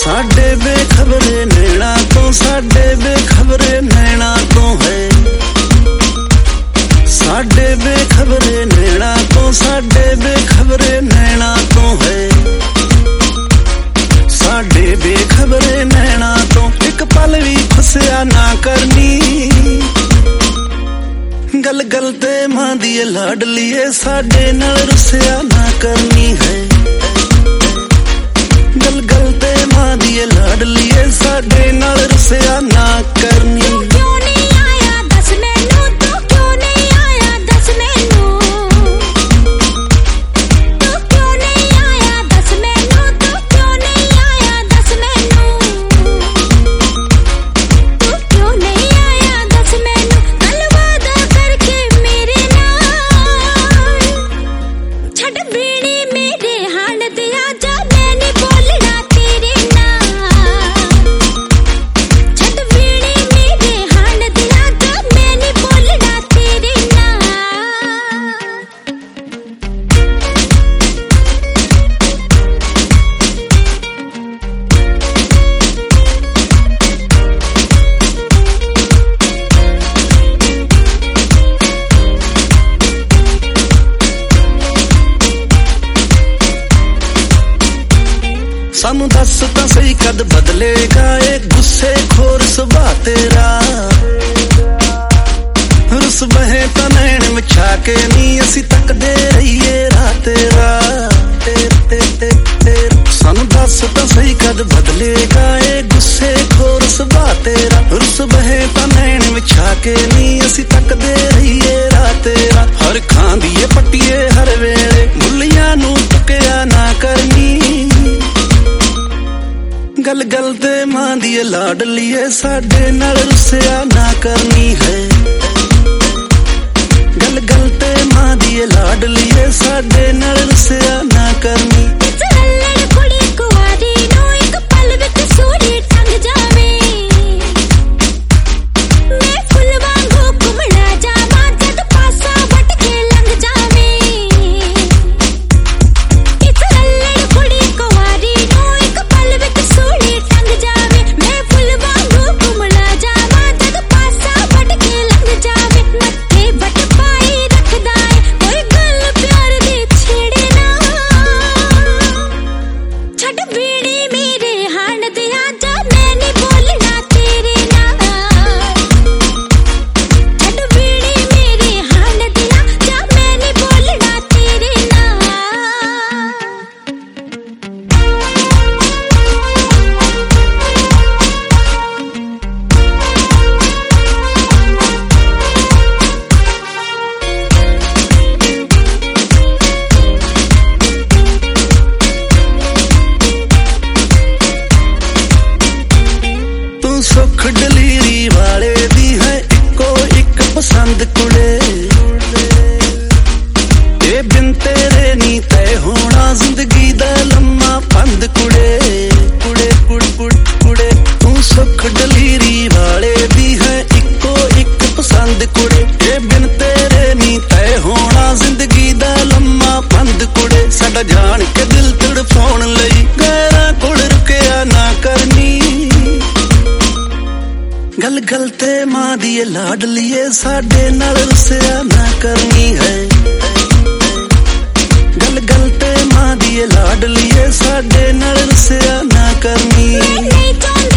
साडे बेखबरे नैना तो, साडे बेखबरे नैना तो है। साडे बेखबरे नैना तो, साडे बेखबरे नैना तो है। साडे बेखबरे नैना तो एक पल भी खुशिया ना करनी। गल गल ते मां दी लाडलीए साडे नाल रुसिया ना करनी है। गल गल ते मां दी लाडलीए साडे नाल रुसिया ना करनी। सानू दस तां सही कद बदलेगा ए गुस्से खोर सुभा तेरा। रुस बहे तां नैन विछा के नी असी तकदे रहीए राह तेरा। सानू दस तां सही कद बदलेगा ए गुस्से खोर सुभा तेरा। रुस बहे तां नैन विछा के नी असी तकदे रहीए राह तेरा। हर खांदीए पट्टीए हर वेले मुल्लियां नू टुकिया ना करनी। गल गल ते मां दी लाडलीए साडे नाल रुसिया ना करनी है। गल गल ते मां दी लाडलीए साडे नाल रुसिया ना करनी। सुख डलीरी वाले दी है इको एक पसंद कुड़े। ए बिन तेरे नी तय होना जिंदगी दा लम्मा पंद कुड़े। कुड़े कुड़ कुड़ कुड़े तू सुख डलीरी वाले दी है इको एक पसंद कुड़े। ए बिन तेरे नी तय होना जिंदगी दा लम्मा पंद कुड़े। साडा जान के दिल तड़फाउण लई गैरां कोल रुकिया ना करनी। गल गल ते मां दी लाडलीए साडे नाल रुसिया ना करनी है। गल गल ते मां दी लाडलीए साडे नाल रुसिया ना करनी।